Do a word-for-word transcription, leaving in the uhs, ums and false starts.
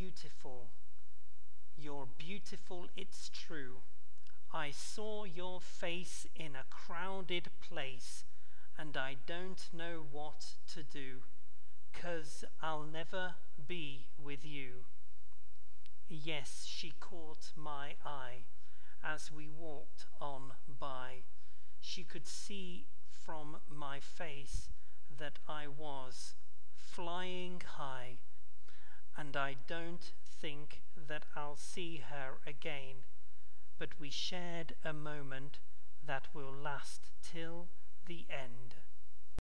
beautiful. You're beautiful, it's true. I saw your face in a crowded place, and I don't know what to do, 'cause I'll never be with you. Yes, she caught my eye as we walked on by. She could see from my face that I was flying high, and I don't think that I'll see her again, but we shared a moment that will last till the end.